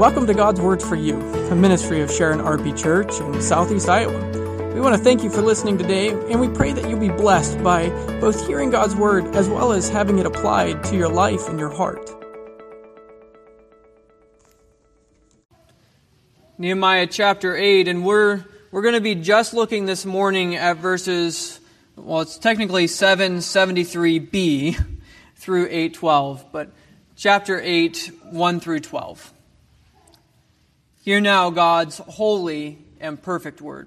Welcome to God's Word for You, a ministry of Sharon RP Church in Southeast Iowa. We want to thank you for listening today, and we pray that you'll be blessed by both hearing God's Word as well as having it applied to your life and your heart. Nehemiah chapter 8, and we're going to be just looking this morning at verses, well, it's technically 773b through 812, but chapter 8, 1 through 12. Hear now God's holy and perfect word.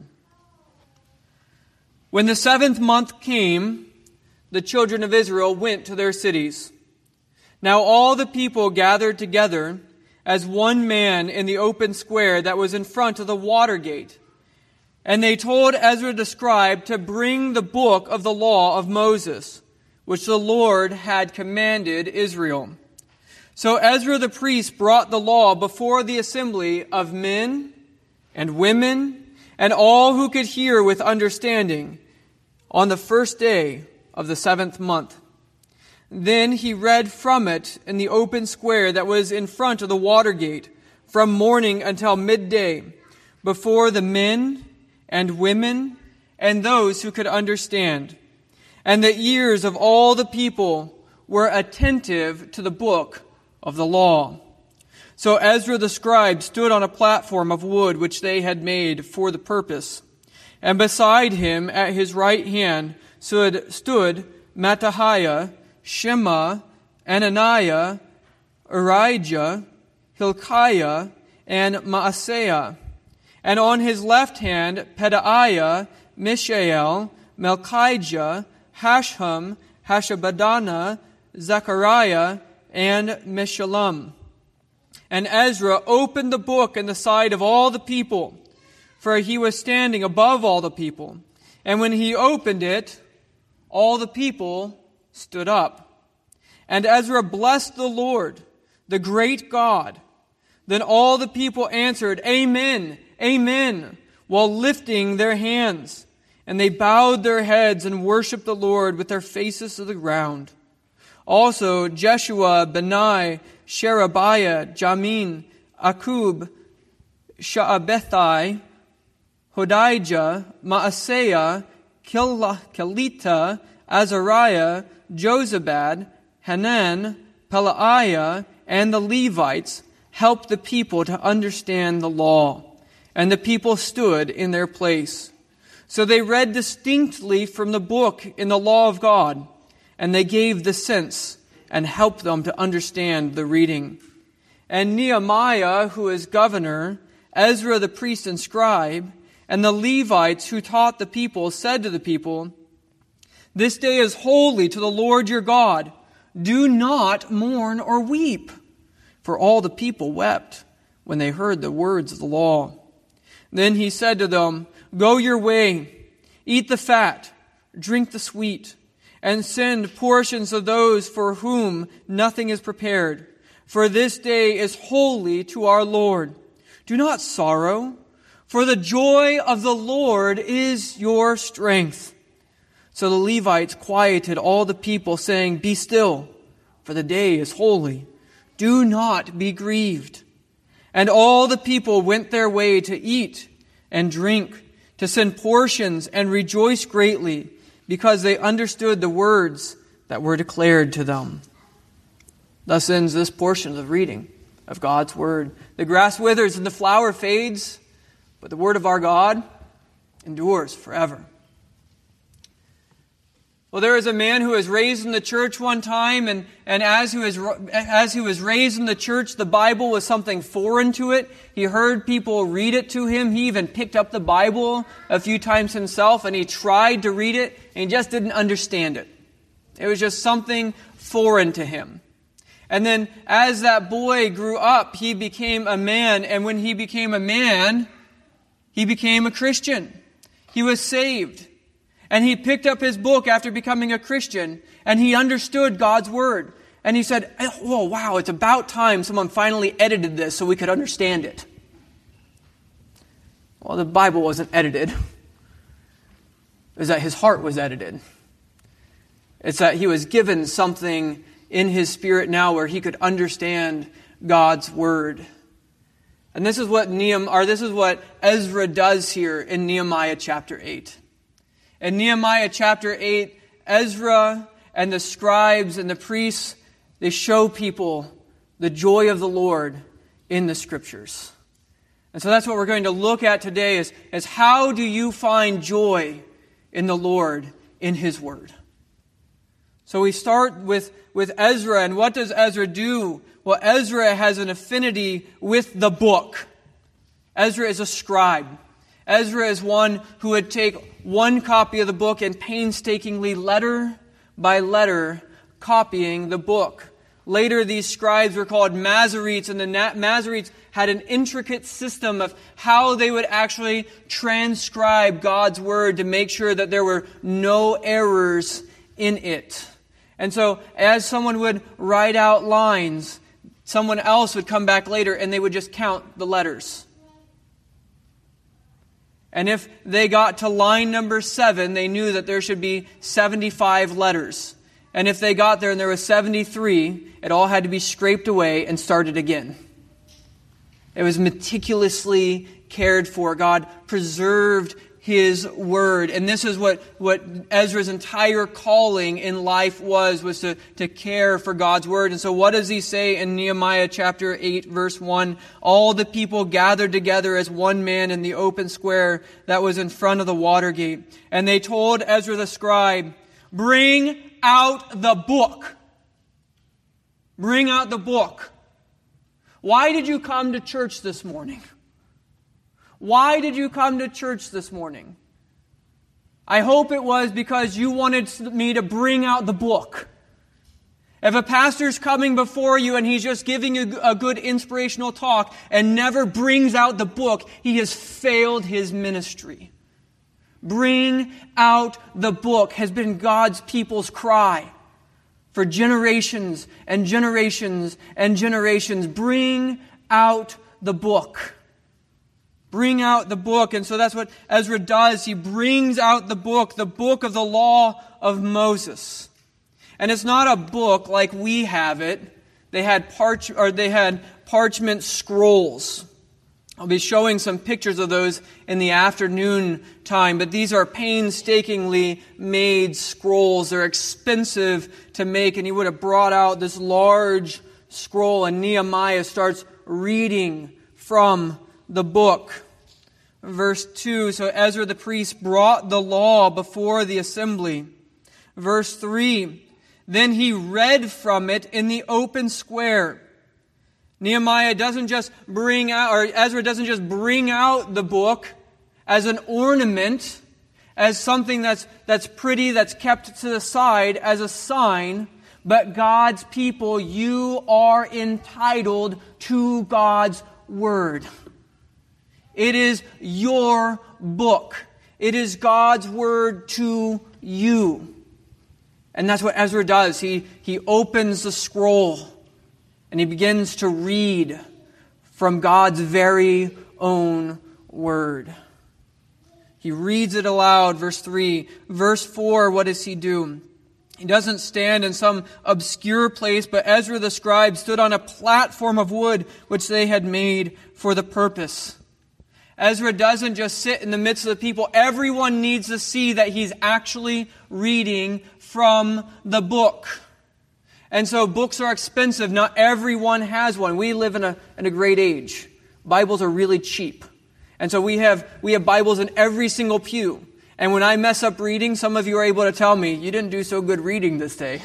When the 7th month came, the children of Israel went to their cities. Now all the people gathered together as one man in the open square that was in front of the water gate. And they told Ezra the scribe to bring the book of the law of Moses, which the Lord had commanded Israel. So Ezra the priest brought the law before the assembly of men and women and all who could hear with understanding on the first day of the 7th month. Then he read from it in the open square that was in front of the water gate from morning until midday before the men and women and those who could understand. And the ears of all the people were attentive to the book of the law. So Ezra the scribe stood on a platform of wood which they had made for the purpose. And beside him at his right hand stood Mattaniah, Shema, Ananiah, Urijah, Hilkiah, and Maaseiah. And on his left hand, Pedaiah, Mishael, Malchijah, Hashum, Hashabadana, Zechariah, and Meshullam. And Ezra opened the book in the sight of all the people, for he was standing above all the people. And when he opened it, all the people stood up. And Ezra blessed the Lord, the great God. Then all the people answered, Amen, Amen, while lifting their hands. And they bowed their heads and worshipped the Lord with their faces to the ground. Also Jeshua, Benai, Sherebiah, Jamin, Akub, Shaabethai, Hodijah, Maaseiah, Kelita, Azariah, Jozabad, Hanan, Pelaiah, and the Levites helped the people to understand the law, and the people stood in their place. So they read distinctly from the book in the law of God, and they gave the sense and helped them to understand the reading. And Nehemiah, who is governor, Ezra the priest and scribe, and the Levites who taught the people said to the people, This day is holy to the Lord your God. Do not mourn or weep. For all the people wept when they heard the words of the law. Then he said to them, Go your way, eat the fat, drink the sweet, and send portions of those for whom nothing is prepared. For this day is holy to our Lord. Do not sorrow, for the joy of the Lord is your strength. So the Levites quieted all the people, saying, Be still, for the day is holy. Do not be grieved. And all the people went their way to eat and drink, to send portions and rejoice greatly, because they understood the words that were declared to them. Thus ends this portion of the reading of God's Word. The grass withers and the flower fades, but the Word of our God endures forever. Well, there is a man who was raised in the church one time, and as he was raised in the church, the Bible was something foreign to it. He heard people read it to him. He even picked up the Bible a few times himself, and he tried to read it, and he just didn't understand it. It was just something foreign to him. And then as that boy grew up, he became a man, and when he became a man, he became a Christian. He was saved. And he picked up his book after becoming a Christian, and he understood God's Word. And he said, oh, wow, it's about time someone finally edited this so we could understand it. Well, the Bible wasn't edited. It was that his heart was edited. It's that he was given something in his spirit now where he could understand God's Word. And this is what Ezra does here in Nehemiah chapter 8. In Nehemiah chapter 8, Ezra and the scribes and the priests, they show people the joy of the Lord in the Scriptures. And so that's what we're going to look at today is how do you find joy in the Lord in His Word? So we start with Ezra, and what does Ezra do? Well, Ezra has an affinity with the book. Ezra is a scribe. Ezra is one who would take one copy of the book and painstakingly, letter by letter, copying the book. Later, these scribes were called Masoretes, and the Masoretes had an intricate system of how they would actually transcribe God's Word to make sure that there were no errors in it. And so, as someone would write out lines, someone else would come back later and they would just count the letters. And if they got to line number 7, they knew that there should be 75 letters. And if they got there and there was 73, it all had to be scraped away and started again. It was meticulously cared for. God preserved His Word. And this is what Ezra's entire calling in life was to care for God's Word. And so what does he say in Nehemiah chapter 8, verse 1? All the people gathered together as one man in the open square that was in front of the water gate. And they told Ezra the scribe, "Bring out the book." Bring out the book. Why did you come to church this morning? Why did you come to church this morning? I hope it was because you wanted me to bring out the book. If a pastor's coming before you and he's just giving you a good inspirational talk and never brings out the book, he has failed his ministry. Bring out the book has been God's people's cry for generations and generations and generations. Bring out the book. Bring out the book. And so that's what Ezra does. He brings out the book of the law of Moses. And it's not a book like we have it. They had parchment scrolls. I'll be showing some pictures of those in the afternoon time, but these are painstakingly made scrolls. They're expensive to make, and he would have brought out this large scroll, and Nehemiah starts reading from the book. Verse 2, so Ezra the priest brought the law before the assembly. Verse 3, then he read from it in the open square. Ezra doesn't just bring out the book as an ornament, as something that's pretty, that's kept to the side as a sign, but God's people, you are entitled to God's Word. It is your book. It is God's Word to you. And that's what Ezra does. He opens the scroll and he begins to read from God's very own Word. He reads it aloud, verse 3. Verse 4, what does he do? He doesn't stand in some obscure place, but Ezra the scribe stood on a platform of wood which they had made for the purpose. Ezra doesn't just sit in the midst of the people. Everyone needs to see that he's actually reading from the book. And so books are expensive. Not everyone has one. We live in a great age. Bibles are really cheap. And so we have Bibles in every single pew. And when I mess up reading, some of you are able to tell me, you didn't do so good reading this day.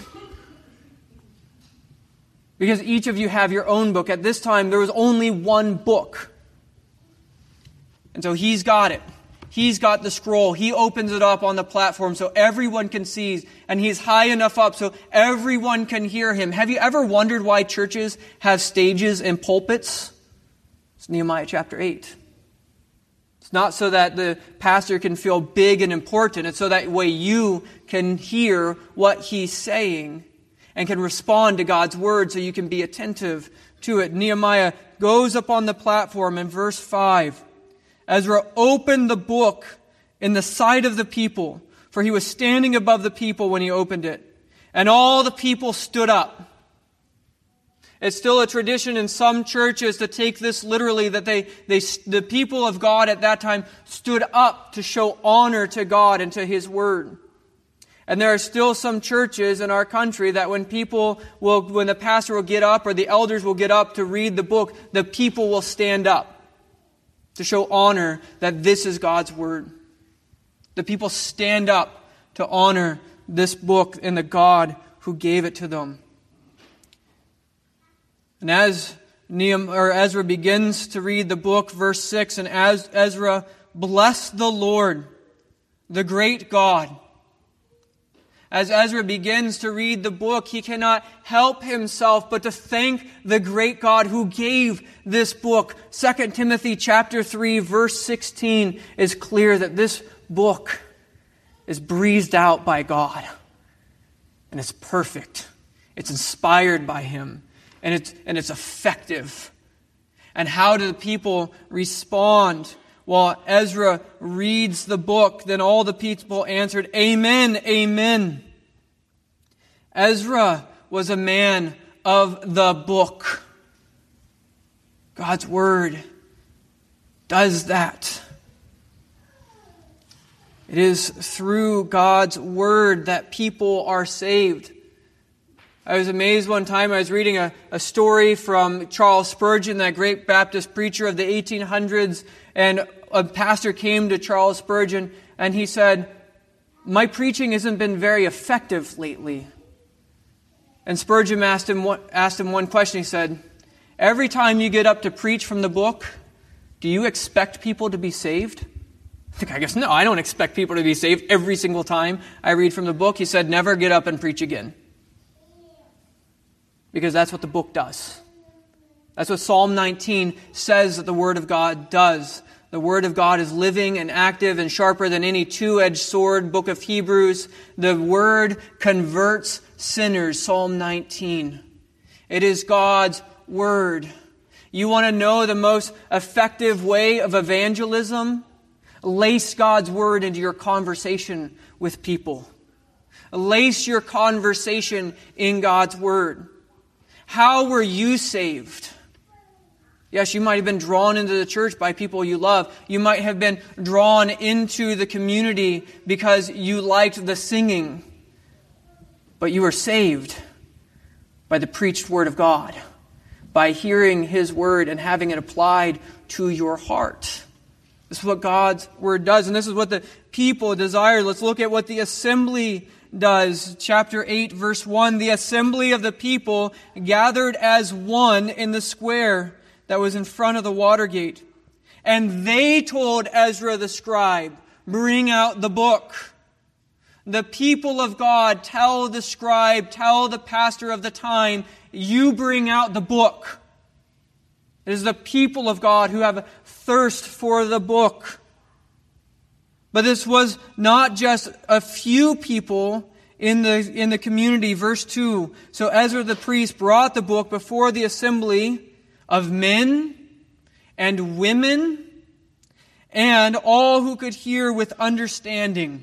Because each of you have your own book. At this time, there was only one book. And so he's got it. He's got the scroll. He opens it up on the platform so everyone can see. And he's high enough up so everyone can hear him. Have you ever wondered why churches have stages and pulpits? It's Nehemiah chapter 8. It's not so that the pastor can feel big and important. It's so that way you can hear what he's saying and can respond to God's word so you can be attentive to it. Nehemiah goes up on the platform in verse 5. Ezra opened the book in the sight of the people, for he was standing above the people when he opened it. And all the people stood up. It's still a tradition in some churches to take this literally, that the people of God at that time stood up to show honor to God and to His Word. And there are still some churches in our country that when the pastor will get up or the elders will get up to read the book, the people will stand up to show honor that this is God's Word. The people stand up to honor this book and the God who gave it to them. And as Ezra begins to read the book, verse 6, and as Ezra blessed the Lord, the great God. As Ezra begins to read the book, he cannot help himself but to thank the great God who gave this book. 2 Timothy chapter 3, verse 16 is clear that this book is breathed out by God. And it's perfect. It's inspired by Him. And it's effective. And how do the people respond? While Ezra reads the book, then all the people answered, Amen, Amen. Ezra was a man of the book. God's Word does that. It is through God's Word that people are saved. I was amazed one time I was reading a story from Charles Spurgeon, that great Baptist preacher of the 1800s, and a pastor came to Charles Spurgeon and he said, my preaching hasn't been very effective lately. And Spurgeon asked him one question. He said, every time you get up to preach from the book, do you expect people to be saved? I guess no, I don't expect people to be saved every single time I read from the book. He said, never get up and preach again. Because that's what the book does. That's what Psalm 19 says that the Word of God does. The Word of God is living and active and sharper than any two-edged sword, book of Hebrews. The Word converts sinners, Psalm 19. It is God's Word. You want to know the most effective way of evangelism? Lace God's Word into your conversation with people. Lace your conversation in God's Word. How were you saved? Yes, you might have been drawn into the church by people you love. You might have been drawn into the community because you liked the singing. But you were saved by the preached Word of God, by hearing His Word and having it applied to your heart. This is what God's Word does, and this is what the people desire. Let's look at what the assembly does. Chapter 8, verse 1, the assembly of the people gathered as one in the square that was in front of the water gate. And they told Ezra the scribe, bring out the book. The people of God tell the scribe, tell the pastor of the time, you bring out the book. It is the people of God who have a thirst for the book. But this was not just a few people in the community. Verse 2, so Ezra the priest brought the book before the assembly of men and women and all who could hear with understanding.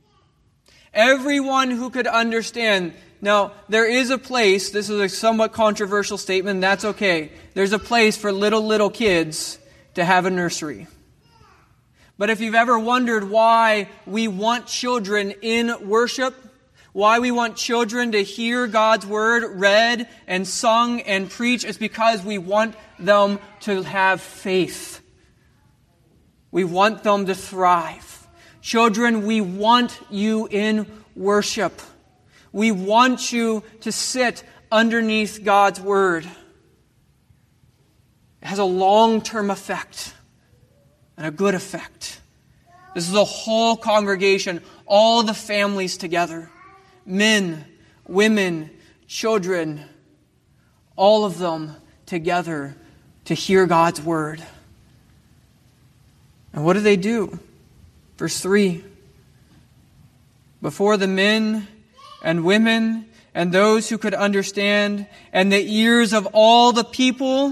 Everyone who could understand. Now, there is a place, this is a somewhat controversial statement, that's okay. There's a place for little kids to have a nursery. But if you've ever wondered why we want children in worship, why we want children to hear God's Word read and sung and preached, it's because we want them to have faith. We want them to thrive. Children, we want you in worship. We want you to sit underneath God's Word. It has a long-term effect and a good effect. This is the whole congregation, all the families together. Men, women, children, all of them together to hear God's Word. And what do? Verse 3. Before the men and women and those who could understand, and the ears of all the people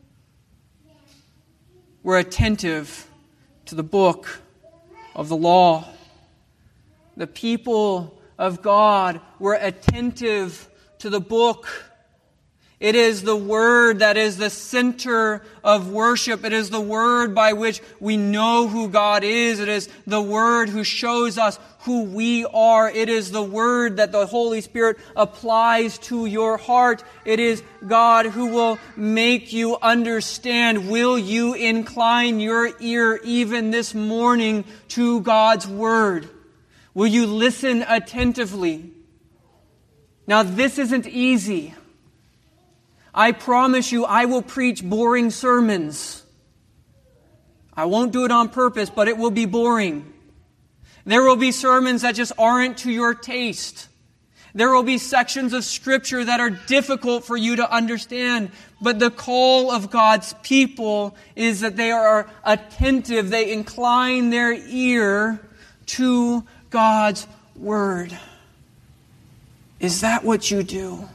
were attentive to the book of the law. The people of God were attentive to the book. It is the Word that is the center of worship. It is the Word by which we know who God is. It is the Word who shows us who we are. It is the Word that the Holy Spirit applies to your heart. It is God who will make you understand. Will you incline your ear even this morning to God's Word? Will you listen attentively? Now, this isn't easy. I promise you, I will preach boring sermons. I won't do it on purpose, but it will be boring. There will be sermons that just aren't to your taste. There will be sections of Scripture that are difficult for you to understand. But the call of God's people is that they are attentive. They incline their ear to God's Word. Is that what you do?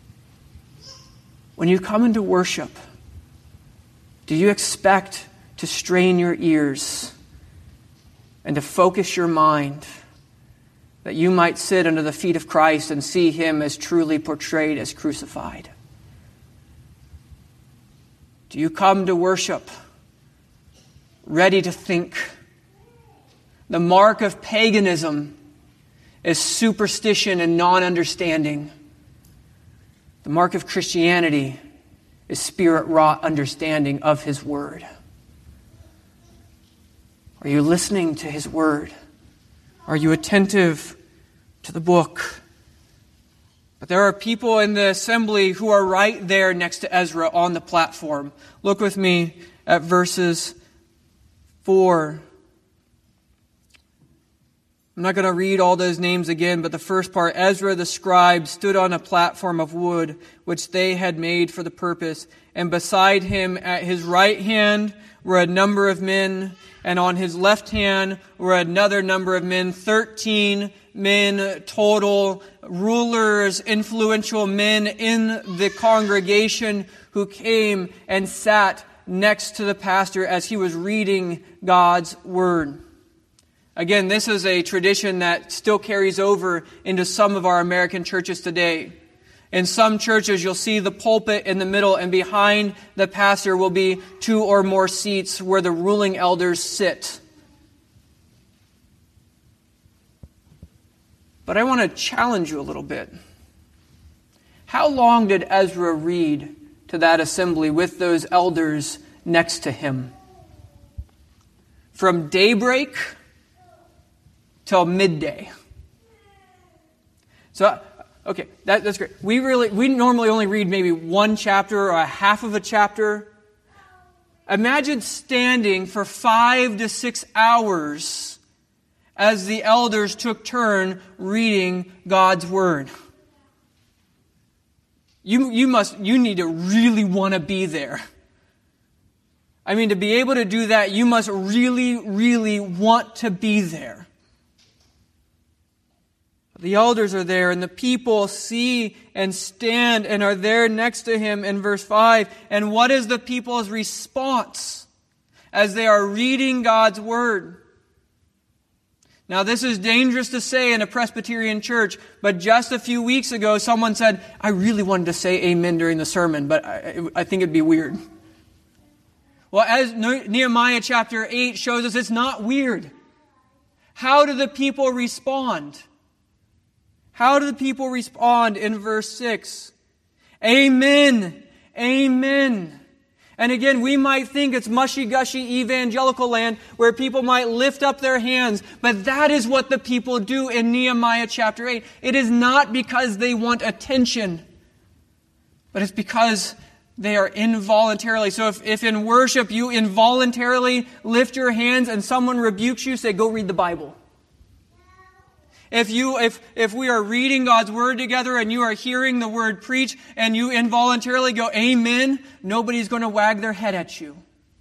When you come into worship, do you expect to strain your ears and to focus your mind that you might sit under the feet of Christ and see Him as truly portrayed as crucified? Do you come to worship ready to think? The mark of paganism is superstition and non-understanding. The mark of Christianity is Spirit-wrought understanding of His Word. Are you listening to His Word? Are you attentive to the book? But there are people in the assembly who are right there next to Ezra on the platform. Look with me at verses 4. I'm not going to read all those names again, but the first part, Ezra the scribe stood on a platform of wood, which they had made for the purpose. And beside him at his right hand were a number of men, and on his left hand were another number of men, 13 men total, rulers, influential men in the congregation who came and sat next to the pastor as he was reading God's Word. Again, this is a tradition that still carries over into some of our American churches today. In some churches, you'll see the pulpit in the middle, and behind the pastor will be 2 or more seats where the ruling elders sit. But I want to challenge you a little bit. How long did Ezra read to that assembly with those elders next to him? From daybreak till midday. So, okay, that's great. We normally only read maybe one chapter or a half of a chapter. Imagine standing for 5 to 6 hours as the elders took turn reading God's Word. You need to really want to be there. I mean, to be able to do that, you must really, really want to be there. The elders are there, and the people see and stand and are there next to him in verse 5. And what is the people's response as they are reading God's Word? Now, this is dangerous to say in a Presbyterian church, but just a few weeks ago, someone said, I really wanted to say amen during the sermon, but I think it'd be weird. Well, as Nehemiah chapter 8 shows us, it's not weird. How do the people respond? How do the people respond in verse 6? Amen. Amen. And again, we might think it's mushy-gushy evangelical land where people might lift up their hands, but that is what the people do in Nehemiah chapter 8. It is not because they want attention, but it's because they are involuntarily. So if in worship you involuntarily lift your hands and someone rebukes you, say, go read the Bible. If we are reading God's Word together and you are hearing the Word preached and you involuntarily go, amen, nobody's going to wag their head at you.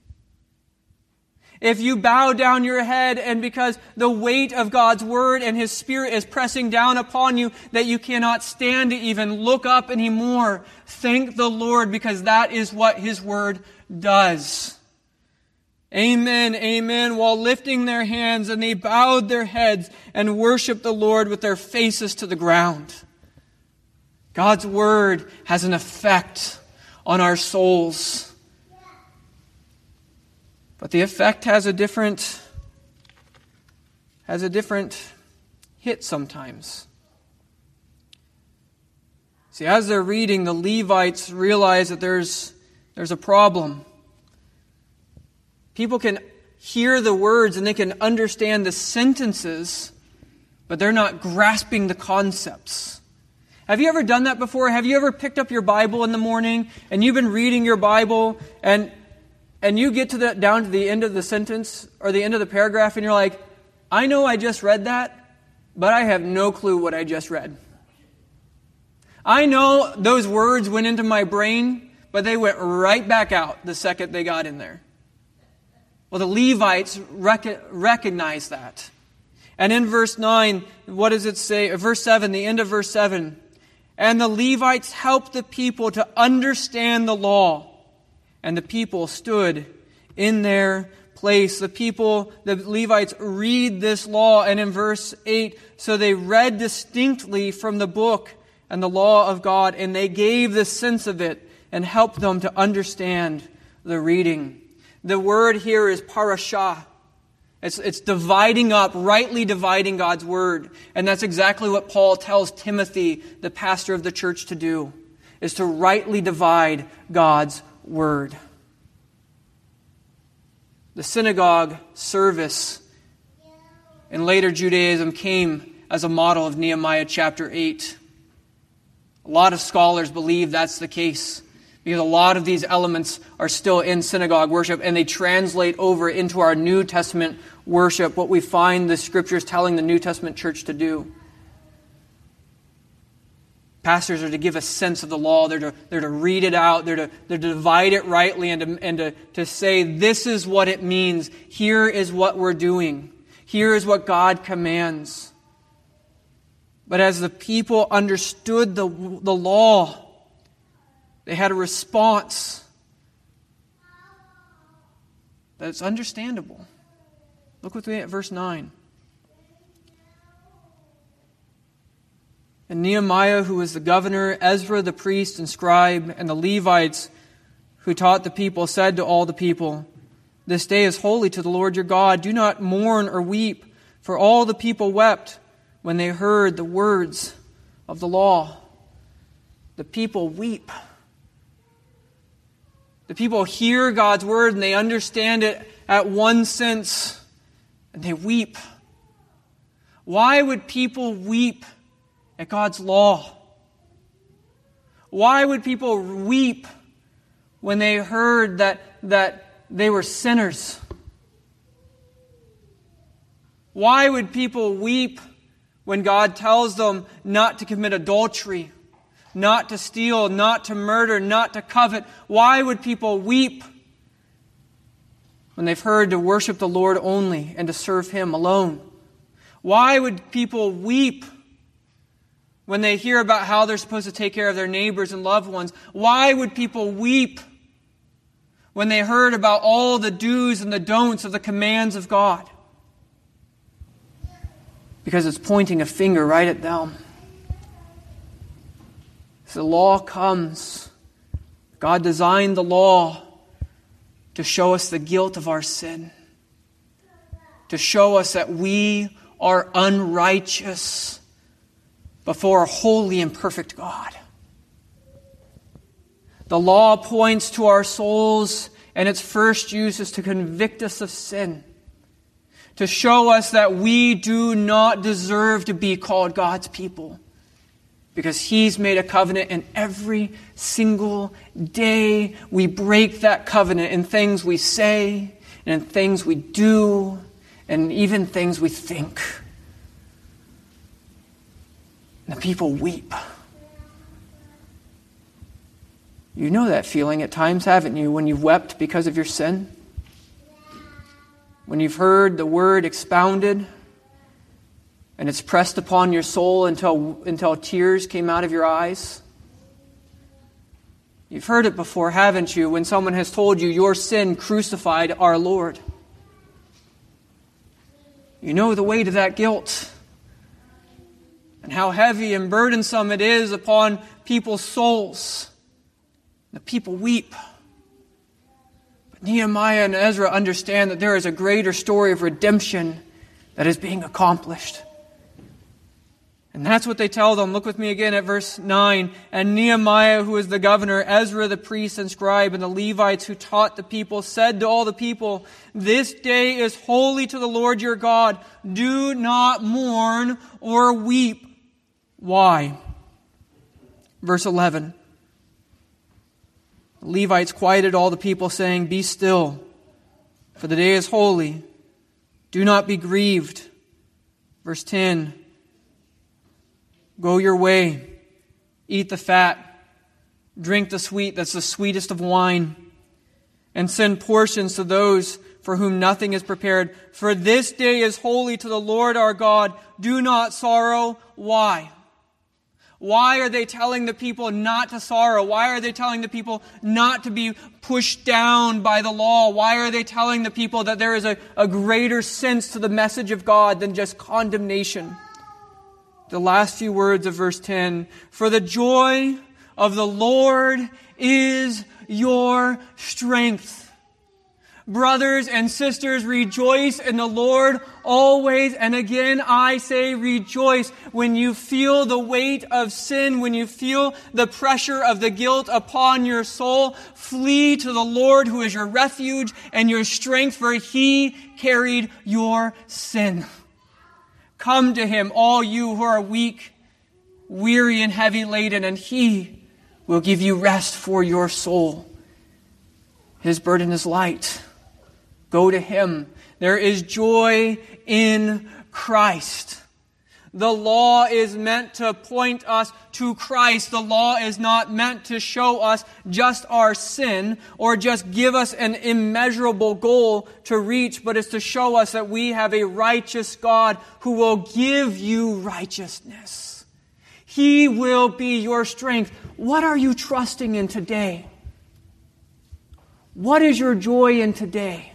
If you bow down your head and because the weight of God's Word and His Spirit is pressing down upon you that you cannot stand to even look up anymore, thank the Lord because that is what His Word does. Amen, amen, while lifting their hands, and they bowed their heads and worshiped the Lord with their faces to the ground. God's word has an effect on our souls. But the effect has a different hit sometimes. See, as they're reading, the Levites realize that there's a problem. People can hear the words and they can understand the sentences, but they're not grasping the concepts. Have you ever done that before? Have you ever picked up your Bible in the morning and you've been reading your Bible and you get down to the end of the sentence or the end of the paragraph and you're like, I know I just read that, but I have no clue what I just read. I know those words went into my brain, but they went right back out the second they got in there. Well, the Levites recognize that. And in verse 9, what does it say? Verse 7, the end of verse 7. And the Levites helped the people to understand the law. And the people stood in their place. The Levites read this law. And in verse 8, so they read distinctly from the book and the law of God. And they gave the sense of it and helped them to understand the reading. The word here is parashah. It's dividing up, rightly dividing God's word. And that's exactly what Paul tells Timothy, the pastor of the church, to do, is to rightly divide God's word. The synagogue service in later Judaism came as a model of Nehemiah chapter 8. A lot of scholars believe that's the case, because a lot of these elements are still in synagogue worship, and they translate over into our New Testament worship, what we find the Scriptures telling the New Testament church to do. Pastors are to give a sense of the law. They're to read it out. They're to divide it rightly and to say, this is what it means. Here is what we're doing. Here is what God commands. But as the people understood the law, they had a response that's understandable. Look with me at verse 9. And Nehemiah, who was the governor, Ezra the priest and scribe, and the Levites who taught the people, said to all the people, this day is holy to the Lord your God. Do not mourn or weep, for all the people wept when they heard the words of the law. The people weep. The people hear God's word and they understand it at one sense, and they weep. Why would people weep at God's law? Why would people weep when they heard that they were sinners? Why would people weep when God tells them not to commit adultery, not to steal, not to murder, not to covet? Why would people weep when they've heard to worship the Lord only and to serve Him alone? Why would people weep when they hear about how they're supposed to take care of their neighbors and loved ones? Why would people weep when they heard about all the do's and the don'ts of the commands of God? Because it's pointing a finger right at them. So the law comes. God designed the law to show us the guilt of our sin, to show us that we are unrighteous before a holy and perfect God. The law points to our souls, and its first use is to convict us of sin, to show us that we do not deserve to be called God's people, because He's made a covenant, and every single day we break that covenant in things we say, and in things we do, and even things we think. And the people weep. You know that feeling at times, haven't you, when you've wept because of your sin? When you've heard the word expounded and it's pressed upon your soul until tears came out of your eyes? You've heard it before, haven't you, when someone has told you your sin crucified our Lord? You know the weight of that guilt. and how heavy and burdensome it is upon people's souls. The people weep. But Nehemiah and Ezra understand that there is a greater story of redemption that is being accomplished. And that's what they tell them. Look with me again at verse 9. And Nehemiah, who is the governor, Ezra the priest and scribe, and the Levites who taught the people, said to all the people, "This day is holy to the Lord your God. Do not mourn or weep." Why? Verse 11. The Levites quieted all the people, saying, "Be still, for the day is holy. Do not be grieved." Verse 10. Go your way, eat the fat, drink the sweet, that's the sweetest of wine, and send portions to those for whom nothing is prepared. For this day is holy to the Lord our God. Do not sorrow. Why? Why are they telling the people not to sorrow? Why are they telling the people not to be pushed down by the law? Why are they telling the people that there is a greater sense to the message of God than just condemnation? The last few words of verse 10, "For the joy of the Lord is your strength." Brothers and sisters, rejoice in the Lord always. And again, I say rejoice. When you feel the weight of sin, when you feel the pressure of the guilt upon your soul, flee to the Lord who is your refuge and your strength, for He carried your sin. Come to Him, all you who are weak, weary, and heavy laden, and He will give you rest for your soul. His burden is light. Go to Him. There is joy in Christ. The law is meant to point us to Christ. The law is not meant to show us just our sin or just give us an immeasurable goal to reach, but it's to show us that we have a righteous God who will give you righteousness. He will be your strength. What are you trusting in today? What is your joy in today?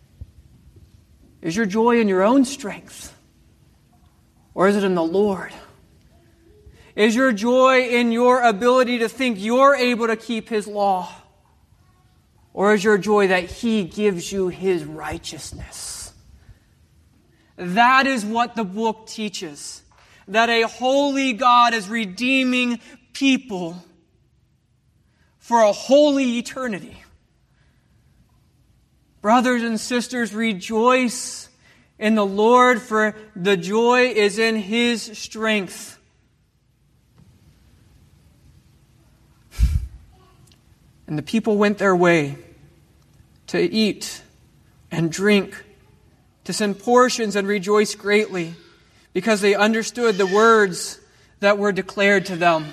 Is your joy in your own strength? Or is it in the Lord? Is your joy in your ability to think you're able to keep His law? Or is your joy that He gives you His righteousness? That is what the book teaches. That a holy God is redeeming people for a holy eternity. Brothers and sisters, rejoice in the Lord, for the joy is in His strength. And the people went their way to eat and drink, to send portions and rejoice greatly, because they understood the words that were declared to them.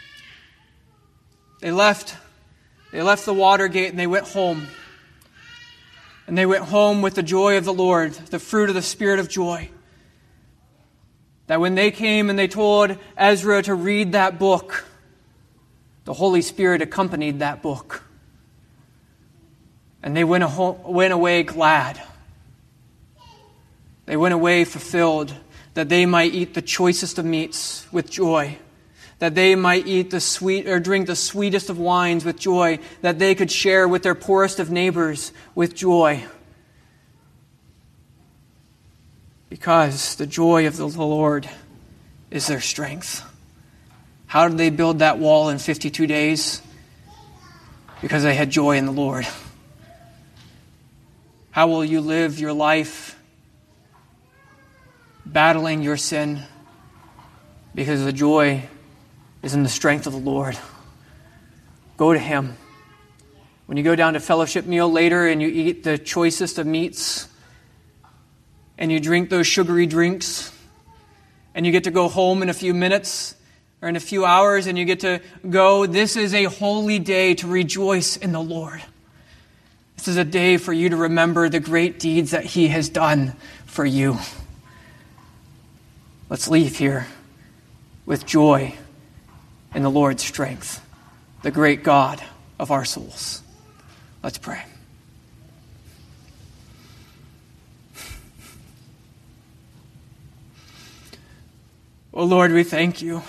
They left the water gate and they went home. And they went home with the joy of the Lord, the fruit of the Spirit of joy. That when they came and they told Ezra to read that book, the Holy Spirit accompanied that book. And they went away glad. They went away fulfilled, that they might eat the choicest of meats with joy, that they might eat the sweet or drink the sweetest of wines with joy, that they could share with their poorest of neighbors with joy. Because the joy of the Lord is their strength. How did they build that wall in 52 days? Because they had joy in the Lord. How will you live your life battling your sin? Because the joy is in the strength of the Lord. Go to Him. When you go down to fellowship meal later and you eat the choicest of meats and you drink those sugary drinks and you get to go home in a few minutes or in a few hours and you get to go, this is a holy day to rejoice in the Lord. This is a day for you to remember the great deeds that He has done for you. Let's leave here with joy in the Lord's strength, the great God of our souls. Let's pray. Oh Lord, we thank you.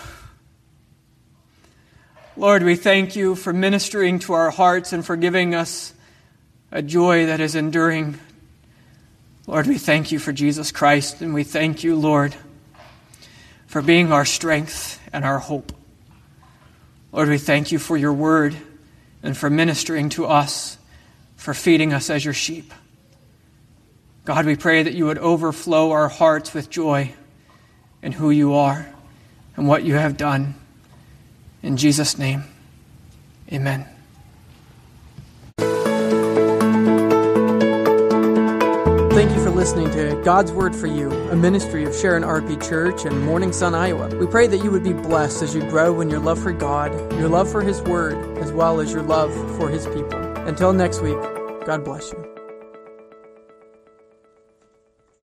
Lord, we thank you for ministering to our hearts and for giving us a joy that is enduring. Lord, we thank you for Jesus Christ, and we thank you, Lord, for being our strength and our hope. Lord, we thank you for your word and for ministering to us, for feeding us as your sheep. God, we pray that you would overflow our hearts with joy in who you are and what you have done. In Jesus' name, amen. Thank you for listening to God's Word for You, a ministry of Sharon RP Church in Morning Sun, Iowa. We pray that you would be blessed as you grow in your love for God, your love for His Word, as well as your love for His people. Until next week, God bless you.